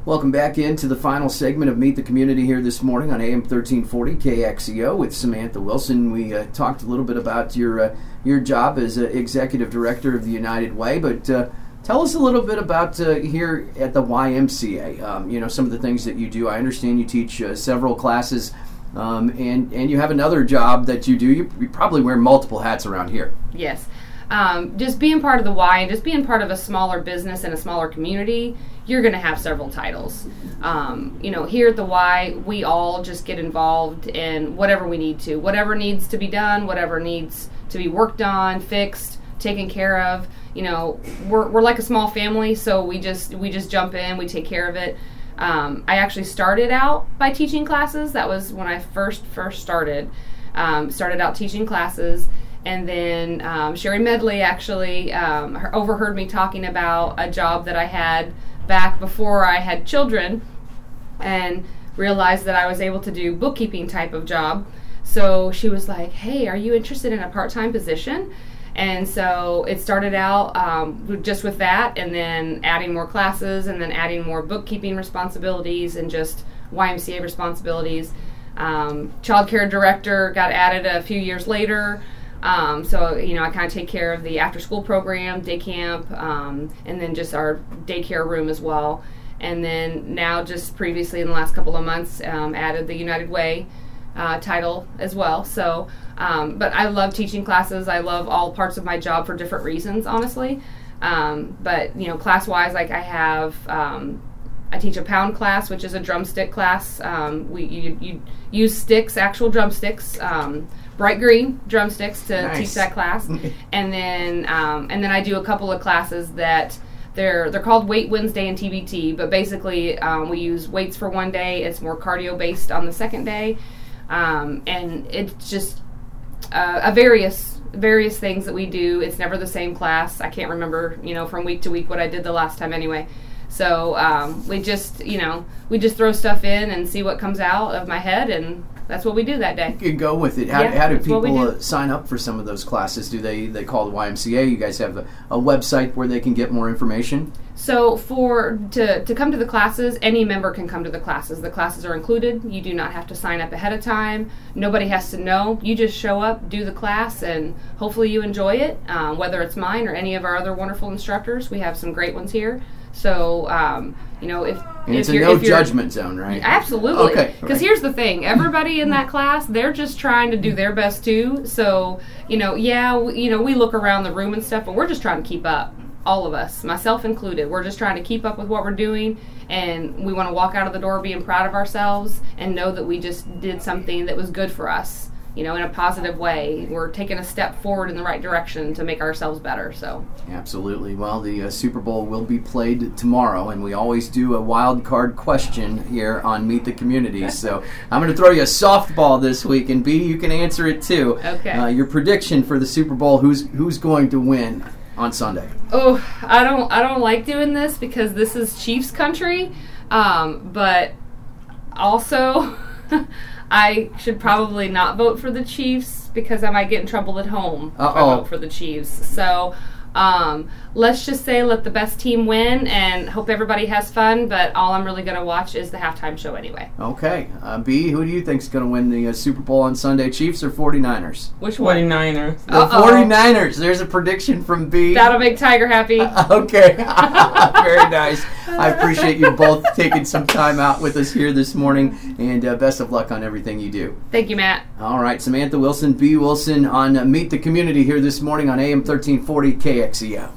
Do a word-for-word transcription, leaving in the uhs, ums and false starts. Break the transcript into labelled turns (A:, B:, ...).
A: Welcome back into the final segment of Meet the Community here this morning on A M thirteen forty K X E O with Samantha Wilson. We uh, talked a little bit about your uh, your job as uh, Executive Director of the United Way, but uh, tell us a little bit about uh, here at the Y M C A, um, you know, some of the things that you do. I understand you teach uh, several classes, um, and, and you have another job that you do. You, you probably wear multiple hats around here.
B: Yes. Um, just being part of the Y and just being part of a smaller business and a smaller community, you're going to have several titles. Um, you know, here at the Y, we all just get involved in whatever we need to. Whatever needs to be done, whatever needs to be worked on, fixed, taken care of. You know, we're we're like a small family, so we just we just jump in, we take care of it. Um, I actually started out by teaching classes. That was when I first first started. Um, started out teaching classes. And then um, Sherry Medley actually um, her, overheard me talking about a job that I had back before I had children and realized that I was able to do bookkeeping type of job. So she was like, hey, are you interested in a part-time position? And so it started out um, just with that, and then adding more classes, and then adding more bookkeeping responsibilities and just Y M C A responsibilities. Um, child care director got added a few years later. Um, so, you know, I kind of take care of the after-school program, day camp, um, and then just our daycare room as well. And then now just previously in the last couple of months, um, added the United Way uh, title as well. So, um, but I love teaching classes. I love all parts of my job for different reasons, honestly. Um, but, you know, class-wise, like I have... Um, I teach a pound class, which is a drumstick class. Um, we you, you use sticks, actual drumsticks, um, bright green drumsticks to
A: Nice.
B: teach that class, and then um, and then I do a couple of classes that they're they're called Weight Wednesday and T B T, but basically um, we use weights for one day. It's more cardio based on the second day, um, and it's just uh, a various various things that we do. It's never the same class. I can't remember, you know, from week to week what I did the last time anyway. So um, we just, you know, we just throw stuff in and see what comes out of my head, and that's what we do that day.
A: You can go with it. How,
B: Yeah,
A: how do
B: that's what we
A: people
B: do.
A: uh, sign up for some of those classes? Do they, they call the Y M C A? You guys have a, a website where they can get more information?
B: So for to, to come to the classes, any member can come to the classes. The classes are included. You do not have to sign up ahead of time. Nobody has to know. You just show up, do the class, and hopefully you enjoy it, um, whether it's mine or any of our other wonderful instructors. We have some great ones here. So, um, you know, if,
A: And
B: if
A: it's a
B: you're...
A: no
B: if you're,
A: judgment zone, right?
B: Absolutely.
A: Okay.
B: Because
A: right.
B: here's the thing. Everybody in that class, they're just trying to do their best too. So, you know, yeah, we, you know, we look around the room and stuff, but we're just trying to keep up. All of us, myself included. We're just trying to keep up with what we're doing, and we want to walk out of the door being proud of ourselves and know that we just did something that was good for us, you know, in a positive way. We're taking a step forward in the right direction to make ourselves better. So
A: Absolutely. Well, the uh, Super Bowl will be played tomorrow, and we always do a wild card question here on Meet the Community. So I'm going to throw you a softball this week, and B, you can answer it too.
B: Okay.
A: Uh, your prediction for the Super Bowl: who's who's going to win on Sunday?
B: Oh, I don't I don't like doing this because this is Chiefs country, um, but also I should probably not vote for the Chiefs because I might get in trouble at home if I
A: Uh-oh.
B: vote for the Chiefs. So um, let's just say let the best team win and hope everybody has fun, but all I'm really going to watch is the halftime show anyway.
A: Okay. Uh, B, who do you think's going to win the uh, Super Bowl on Sunday, Chiefs or 49ers?
B: Which one?
C: forty-niners.
A: The
B: Uh-oh.
A: 49ers. There's a prediction from B.
B: That'll make Tiger happy.
A: Okay. Very nice. I appreciate you both taking some time out with us here this morning, and uh, best of luck on everything you do.
B: Thank you, Matt.
A: All right, Samantha Wilson, B. Wilson on uh, Meet the Community here this morning on A M thirteen forty K X E O.